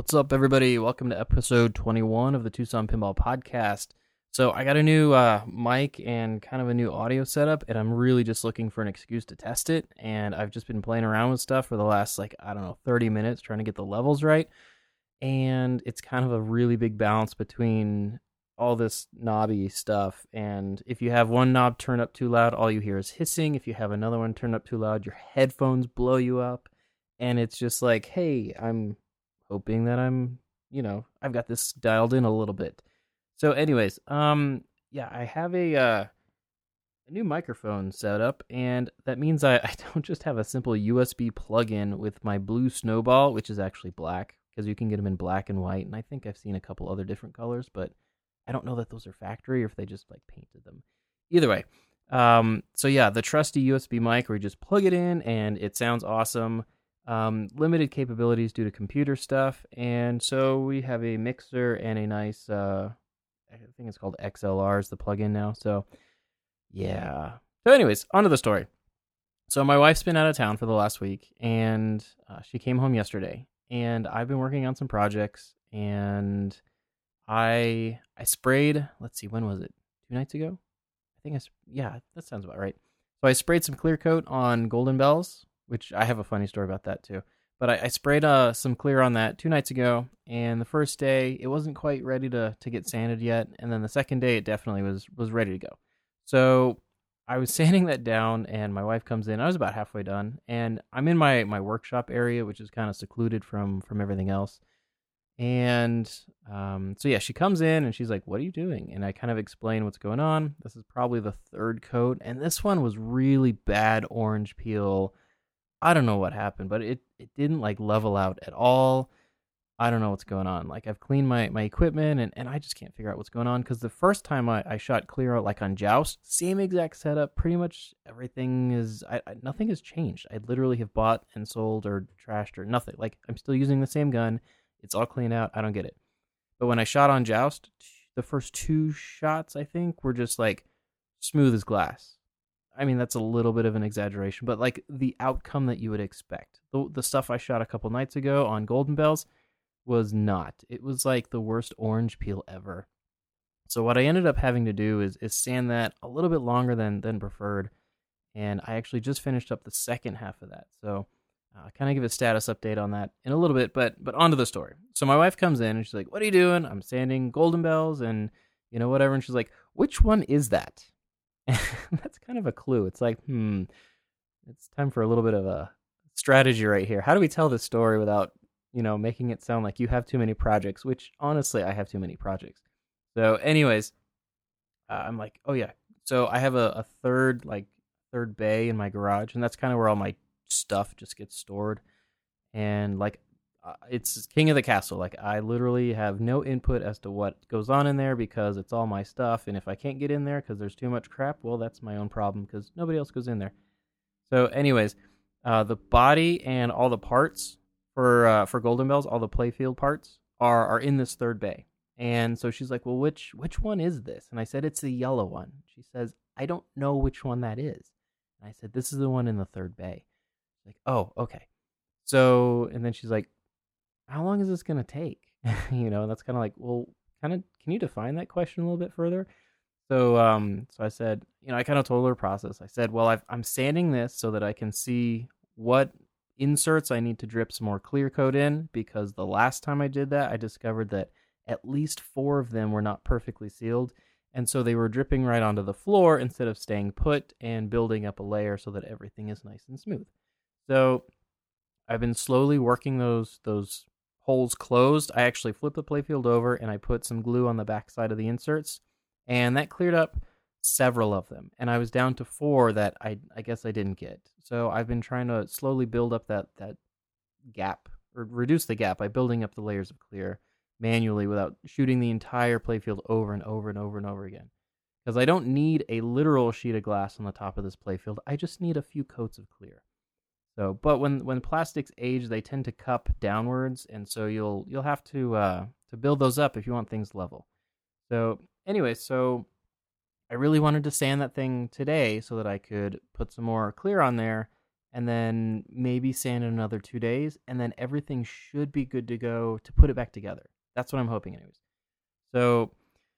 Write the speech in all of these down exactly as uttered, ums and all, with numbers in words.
What's up, everybody? Welcome to episode twenty-one of the Tucson Pinball Podcast. So I got a new uh, mic and kind of a new audio setup, and I'm really just looking for an excuse to test it. And I've just been playing around with stuff for the last, like, I don't know, thirty minutes trying to get the levels right. And it's kind of a really big balance between all this knobby stuff. And if you have one knob turned up too loud, all you hear is hissing. If you have another one turned up too loud, your headphones blow you up. And it's just like, hey, I'm hoping that I'm, you know, I've got this dialed in a little bit. So anyways, um, yeah, I have a, uh, a new microphone set up, and that means I, I don't just have a simple U S B plug-in with my blue Snowball, which is actually black, because you can get them in black and white, and I think I've seen a couple other different colors, but I don't know that those are factory or if they just, like, painted them. Either way, um, so yeah, the trusty U S B mic where you just plug it in, and it sounds awesome. Um, limited capabilities due to computer stuff, and so we have a mixer and a nice, uh, I think it's called X L R is the plugin now, so yeah. So anyways, on to the story. So my wife's been out of town for the last week, and uh, she came home yesterday, and I've been working on some projects, and I I sprayed, let's see, when was it? Two nights ago? I think I, yeah, that sounds about right. So I sprayed some clear coat on Golden Bells, which I have a funny story about that too. But I, I sprayed uh, some clear on that two nights ago, and the first day, it wasn't quite ready to, to get sanded yet, and then the second day, it definitely was was ready to go. So I was sanding that down, and my wife comes in. I was about halfway done, and I'm in my, my workshop area, which is kind of secluded from, from everything else. And um, so, yeah, she comes in, and she's like, what are you doing? And I kind of explain what's going on. This is probably the third coat, and this one was really bad orange peel. I don't know what happened, but it, it didn't, like, level out at all. I don't know what's going on. Like, I've cleaned my, my equipment, and, and I just can't figure out what's going on, because the first time I, I shot clear out, like, on Joust, same exact setup, pretty much everything is, I, I, nothing has changed. I literally have bought and sold or trashed or nothing. Like, I'm still using the same gun. It's all cleaned out. I don't get it. But when I shot on Joust, the first two shots, I think, were just, like, smooth as glass. I mean, that's a little bit of an exaggeration, but, like, the outcome that you would expect. The, the stuff I shot a couple nights ago on Golden Bells was not. It was, like, the worst orange peel ever. So what I ended up having to do is, is sand that a little bit longer than, than preferred, and I actually just finished up the second half of that. So I'll uh, kind of give a status update on that in a little bit, but but on to the story. So my wife comes in, and she's like, what are you doing? I'm sanding Golden Bells and, you know, whatever, and she's like, which one is that? That's kind of a clue. It's like, hmm, it's time for a little bit of a strategy right here. How do we tell this story without, you know, making it sound like you have too many projects, which honestly, I have too many projects. So anyways, uh, I'm like, oh yeah. So I have a, a third, like third bay in my garage, and that's kind of where all my stuff just gets stored. And like, uh, it's king of the castle. Like, I literally have no input as to what goes on in there because it's all my stuff. And if I can't get in there because there's too much crap, well, that's my own problem because nobody else goes in there. So anyways, uh, the body and all the parts for uh, for Golden Bells, all the playfield parts are are in this third bay. And so she's like, well, which which one is this? And I said, it's the yellow one. She says, I don't know which one that is. And I said, this is the one in the third bay. She's like, oh, okay. So, and then she's like, how long is this going to take? You know, and that's kind of like, well, kind of, can you define that question a little bit further? So, um, so I said, you know, I kind of told her process. I said, well, I've, I'm sanding this so that I can see what inserts I need to drip some more clear coat in, because the last time I did that, I discovered that at least four of them were not perfectly sealed. And so they were dripping right onto the floor instead of staying put and building up a layer so that everything is nice and smooth. So I've been slowly working those, those, holes closed. I actually flipped the playfield over and I put some glue on the back side of the inserts, and that cleared up several of them. And I was down to four that I I guess I didn't get. So I've been trying to slowly build up that that gap, or reduce the gap by building up the layers of clear manually without shooting the entire playfield over and over and over and over again. Because I don't need a literal sheet of glass on the top of this playfield. I just need a few coats of clear. So, but when, when plastics age, they tend to cup downwards, and so you'll you'll have to uh, to build those up if you want things level. So, anyway, so I really wanted to sand that thing today so that I could put some more clear on there and then maybe sand in another two days, and then everything should be good to go to put it back together. That's what I'm hoping, anyways. So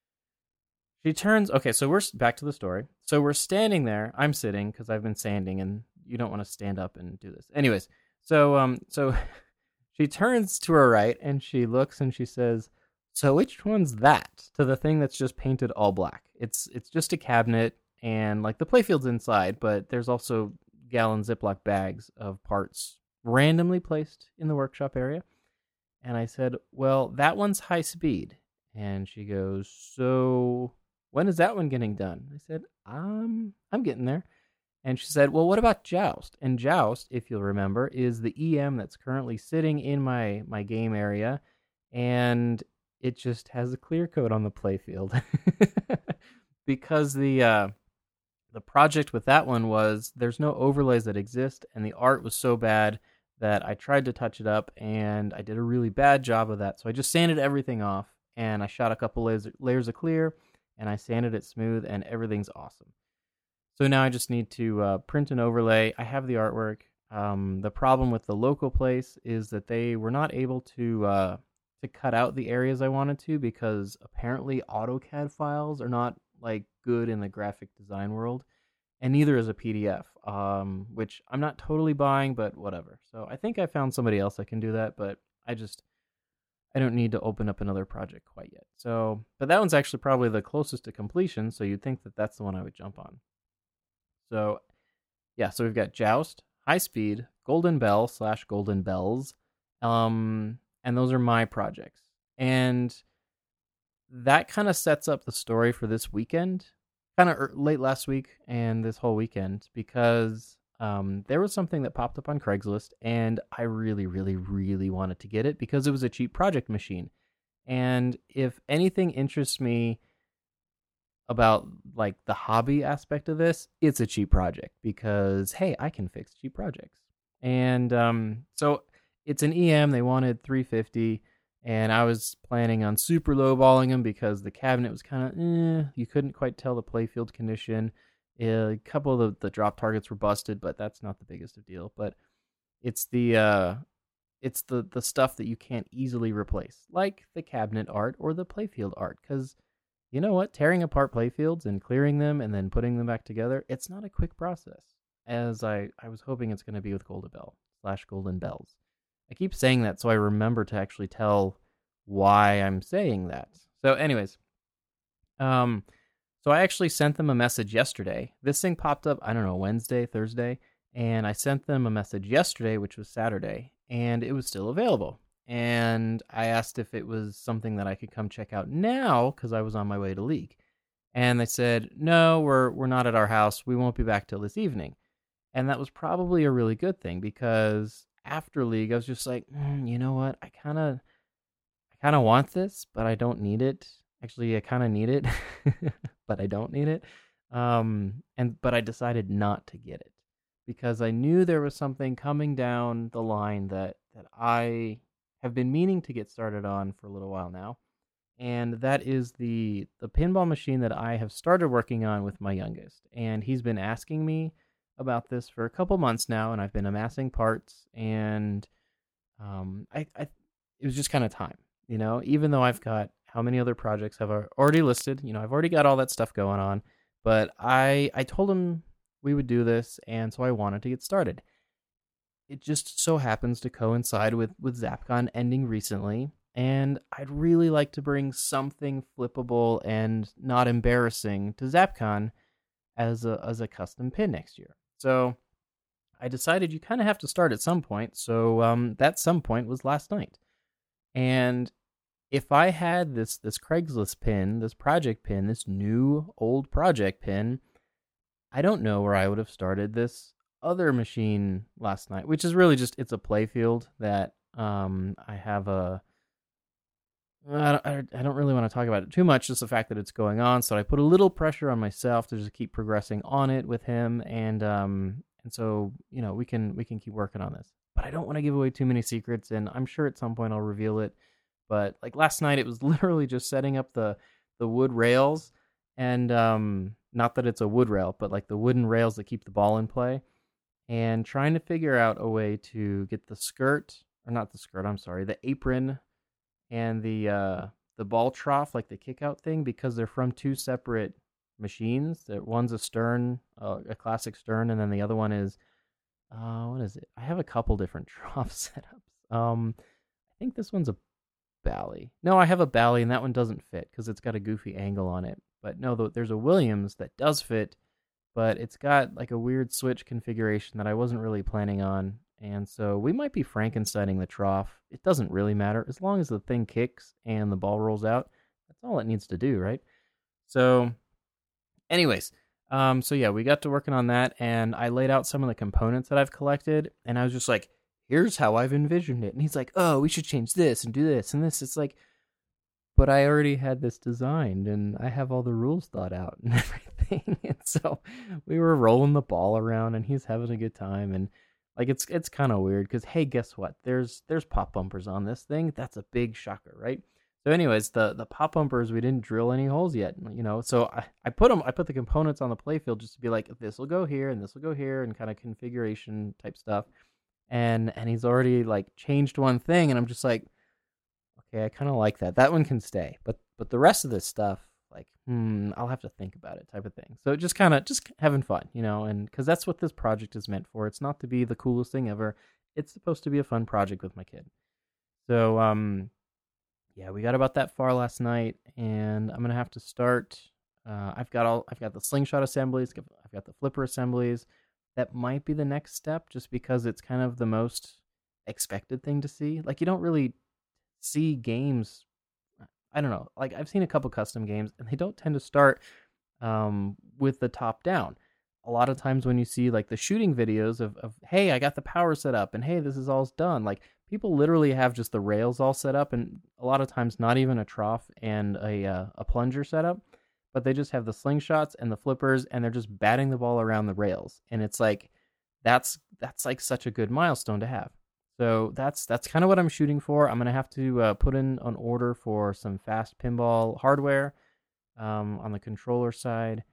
she turns. Okay, so we're back to the story. So we're standing there. I'm sitting because I've been sanding, and you don't want to stand up and do this. Anyways, so um, so she turns to her right, and she looks, and she says, "So which one's that?" To the thing that's just painted all black. It's it's just a cabinet, and like the playfield's inside, but there's also gallon Ziploc bags of parts randomly placed in the workshop area. And I said, well, that one's high speed. And she goes, so when is that one getting done? I said, um, I'm getting there. And she said, well, what about Joust? And Joust, if you'll remember, is the E M that's currently sitting in my, my game area. And it just has a clear coat on the playfield. Because the... Uh, The project with that one was there's no overlays that exist, and the art was so bad that I tried to touch it up, and I did a really bad job of that. So I just sanded everything off, and I shot a couple layers, layers of clear, and I sanded it smooth, and everything's awesome. So now I just need to uh, print an overlay. I have the artwork. Um, the problem with the local place is that they were not able to uh, to cut out the areas I wanted to, because apparently AutoCAD files are not like good in the graphic design world, and neither is a P D F, um, which I'm not totally buying, but whatever. So I think I found somebody else that can do that, but I just, I don't need to open up another project quite yet. So, but that one's actually probably the closest to completion, so you'd think that that's the one I would jump on. So, yeah, so we've got Joust, High Speed, Golden Bell slash Golden Bells, um, and those are my projects. And that kind of sets up the story for this weekend, kind of late last week and this whole weekend, because um, there was something that popped up on Craigslist, and I really, really, really wanted to get it because it was a cheap project machine. And if anything interests me about like the hobby aspect of this, it's a cheap project because, hey, I can fix cheap projects. And um, so it's an E M. They wanted three hundred fifty dollars. And I was planning on super lowballing them because the cabinet was kind of, eh, you couldn't quite tell the playfield condition. A couple of the, the drop targets were busted, but that's not the biggest of deal. But it's the uh, it's the, the stuff that you can't easily replace, like the cabinet art or the playfield art. Because you know what? Tearing apart playfields and clearing them and then putting them back together, it's not a quick process, as I, I was hoping it's going to be with Golden Bell slash Golden Bells. I keep saying that so I remember to actually tell why I'm saying that. So anyways, um, so I actually sent them a message yesterday. This thing popped up, I don't know, Wednesday, Thursday, and I sent them a message yesterday, which was Saturday, and it was still available. And I asked if it was something that I could come check out now because I was on my way to League. And they said, no, we're we're not at our house. We won't be back till this evening. And that was probably a really good thing because after League, I was just like, mm, you know what? I kind of, I kind of want this, but I don't need it. Actually, I kind of need it, but I don't need it. Um, and but I decided not to get it because I knew there was something coming down the line that that I have been meaning to get started on for a little while now, and that is the the pinball machine that I have started working on with my youngest, and he's been asking me about this for a couple months now, and I've been amassing parts, and um, I, I it was just kind of time, you know, even though I've got how many other projects have I already listed, you know, I've already got all that stuff going on, but I I told him we would do this, and so I wanted to get started. It just so happens to coincide with, with ZapCon ending recently, and I'd really like to bring something flippable and not embarrassing to ZapCon as a as a custom pin next year. So I decided you kind of have to start at some point. So um, that some point was last night. And if I had this this Craigslist pin, this project pin, this new old project pin, I don't know where I would have started this other machine last night, which is really just, it's a playfield that um, I have a, I don't, I don't really want to talk about it too much, just the fact that it's going on. So I put a little pressure on myself to just keep progressing on it with him. And, um, and so, you know, we can, we can keep working on this, but I don't want to give away too many secrets, and I'm sure at some point I'll reveal it. But like last night, it was literally just setting up the, the wood rails, and, um, not that it's a wood rail, but like the wooden rails that keep the ball in play. and trying to figure out a way to get the skirt, or not the skirt, I'm sorry, the apron and the uh, the ball trough, like the kick out thing, because they're from two separate machines. That one's a Stern, uh, a classic Stern, and then the other one is, uh, what is it? I have a couple different trough setups. Um, I think this one's a Bally. No, I have a Bally, and that one doesn't fit because it's got a goofy angle on it. But no, there's a Williams that does fit, but it's got like a weird switch configuration that I wasn't really planning on. And so we might be Frankensteining the trough. It doesn't really matter. As long as the thing kicks and the ball rolls out, that's all it needs to do, right? So anyways, um, so yeah, we got to working on that, and I laid out some of the components that I've collected, and I was just like, here's how I've envisioned it. And he's like, oh, we should change this and do this and this. It's like, but I already had this designed, and I have all the rules thought out and everything. And so we were rolling the ball around, and he's having a good time. And like, it's it's kind of weird because, hey, guess what? There's there's pop bumpers on this thing. That's a big shocker, right? So anyways, the, the pop bumpers, we didn't drill any holes yet, you know. So I, I put them, I put the components on the playfield just to be like, this will go here and this will go here, and kind of configuration type stuff. And and he's already like changed one thing, and I'm just like, okay, I kind of like that. That one can stay, but but the rest of this stuff, like, hmm, I'll have to think about it, type of thing. So just kind of just having fun, you know, and because that's what this project is meant for. It's not to be the coolest thing ever. It's supposed to be a fun project with my kid. So um, yeah, we got about that far last night, and I'm gonna have to start. Uh, I've got all I've got the slingshot assemblies. I've got the flipper assemblies. That might be the next step, just because it's kind of the most expected thing to see. Like, you don't really see games, I don't know, like I've seen a couple custom games, and they don't tend to start um, with the top down. A lot of times when you see like the shooting videos of, of, hey, I got the power set up, and hey, this is all done, like people literally have just the rails all set up, and a lot of times not even a trough and a uh, a plunger setup. But they just have the slingshots and the flippers, and they're just batting the ball around the rails. And it's like, that's that's like such a good milestone to have. So that's that's kind of what I'm shooting for. I'm going to have to uh, put in an order for some fast pinball hardware um, on the controller side.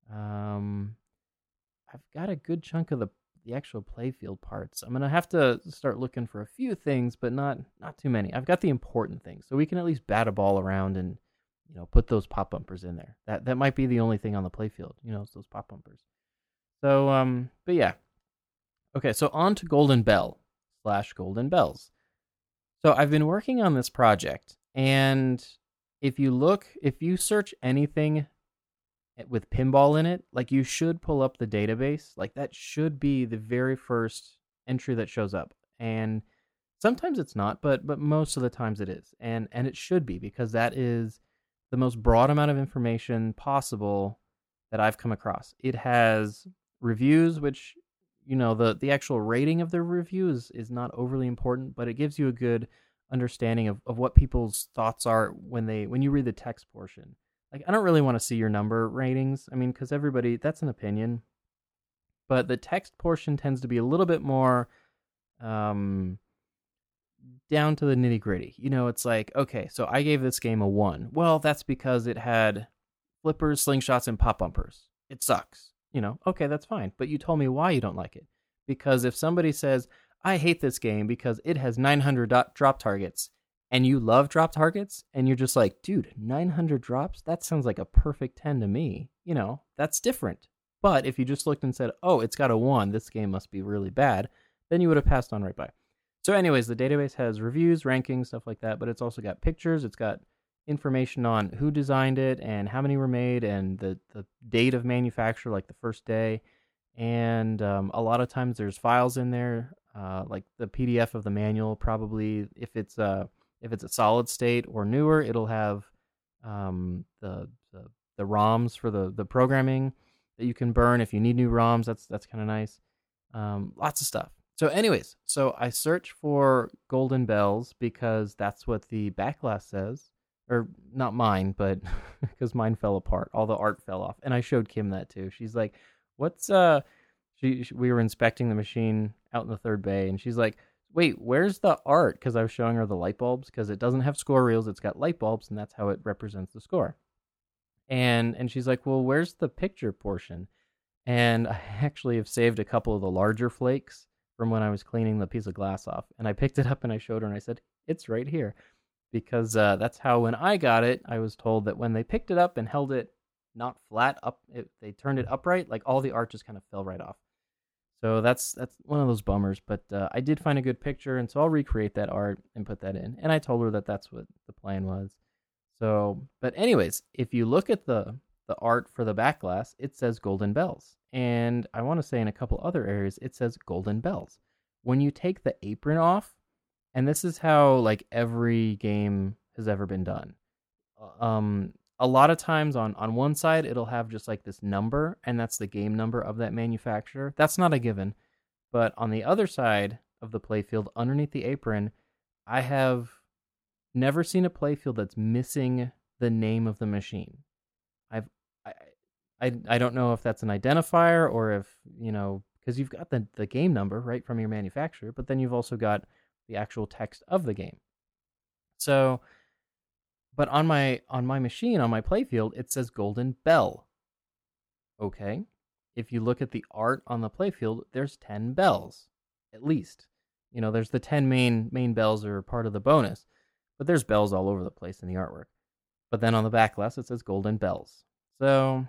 Um, I've got a good chunk of the, the actual playfield parts. I'm going to have to start looking for a few things, but not not too many. I've got the important things, so we can at least bat a ball around and, you know, put those pop bumpers in there. That that might be the only thing on the playfield, you know, it's those pop bumpers. So, um, but yeah. Okay, so on to Golden Bell slash Golden Bells. So I've been working on this project, and if you look, if you search anything with pinball in it, like, you should pull up the database. Like, that should be the very first entry that shows up. And sometimes it's not, but but most of the times it is. And and it should be, because that is the most broad amount of information possible that I've come across. It has reviews, which, you know, the, the actual rating of the review is, is not overly important, but it gives you a good understanding of, of what people's thoughts are when they when you read the text portion. Like, I don't really want to see your number ratings. I mean, because everybody, that's an opinion. But the text portion tends to be a little bit more um, down to the nitty gritty. You know, it's like, okay, so I gave this game a one. Well, that's because it had flippers, slingshots, and pop bumpers. It sucks. You know, okay, that's fine. But you told me why you don't like it. Because if somebody says, I hate this game because it has nine hundred dot- drop targets, and you love drop targets, and you're just like, dude, nine hundred drops? That sounds like a perfect ten to me. You know, that's different. But if you just looked and said, oh, it's got a one, this game must be really bad, then you would have passed on right by. So anyways, the database has reviews, rankings, stuff like that, but it's also got pictures. It's got information on who designed it and how many were made and the, the date of manufacture, like the first day. And um, a lot of times there's files in there, uh, like the P D F of the manual. Probably if it's a, if it's a solid state or newer, it'll have um, the, the the ROMs for the, the programming that you can burn if you need new ROMs. That's that's kind of nice. Um, lots of stuff. So anyways, so I search for Golden Bells because that's what the backlash says. Or not mine, but because mine fell apart. All the art fell off. And I showed Kim that too. She's like, what's, uh, she, she we were inspecting the machine out in the third bay, and she's like, wait, where's the art? Because I was showing her the light bulbs, because it doesn't have score reels. It's got light bulbs, and that's how it represents the score. And and she's like, well, where's the picture portion? And I actually have saved a couple of the larger flakes from when I was cleaning the piece of glass off. And I picked it up and I showed her and I said, it's right here. Because uh, that's how when I got it, I was told that when they picked it up and held it not flat up, it, they turned it upright, like all the art just kind of fell right off. So that's that's one of those bummers. But uh, I did find a good picture, and so I'll recreate that art and put that in. And I told her that that's what the plan was. So, but anyways, if you look at the the art for the back glass, it says Golden Bells. And I want to say in a couple other areas, it says Golden Bells. When you take the apron off, and this is how like every game has ever been done. Um, a lot of times on, on one side, it'll have just like this number, and that's the game number of that manufacturer. That's not a given. But on the other side of the playfield, underneath the apron, I have never seen a playfield that's missing the name of the machine. I've I I, I don't know if that's an identifier or if, you know, because you've got the, the game number right from your manufacturer, but then you've also got the actual text of the game. So, but on my on my machine, on my playfield, it says Golden Bell. Okay. If you look at the art on the playfield, there's ten bells, at least. You know, there's the ten main main bells are part of the bonus, but there's bells all over the place in the artwork. But then on the back glass, it says Golden Bells. So,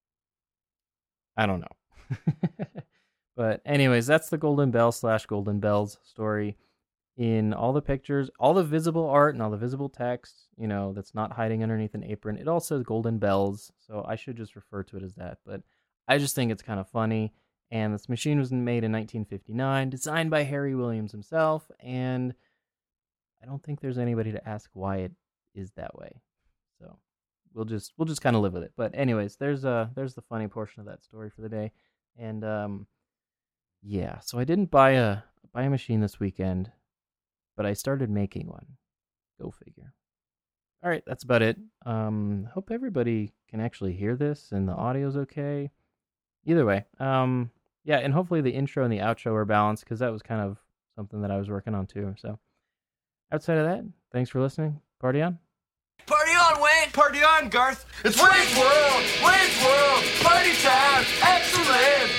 I don't know. But anyways, that's the Golden Bell slash Golden Bells story. In all the pictures, all the visible art and all the visible text, you know, that's not hiding underneath an apron, it all says Golden Bells. So I should just refer to it as that. But I just think it's kind of funny. And this machine was made in nineteen fifty-nine, designed by Harry Williams himself. And I don't think there's anybody to ask why it is that way. So we'll just we'll just kind of live with it. But anyways, there's uh there's the funny portion of that story for the day. And um yeah, so I didn't buy a buy a machine this weekend, but I started making one. Go figure. All right, that's about it. Um hope everybody can actually hear this and the audio's okay. Either way, um yeah, and hopefully the intro and the outro are balanced, because that was kind of something that I was working on too. So outside of that, thanks for listening. Party on. Party on, Wayne! Party on, Garth! It's Wayne's World! Wayne's World! Party time! Excellent!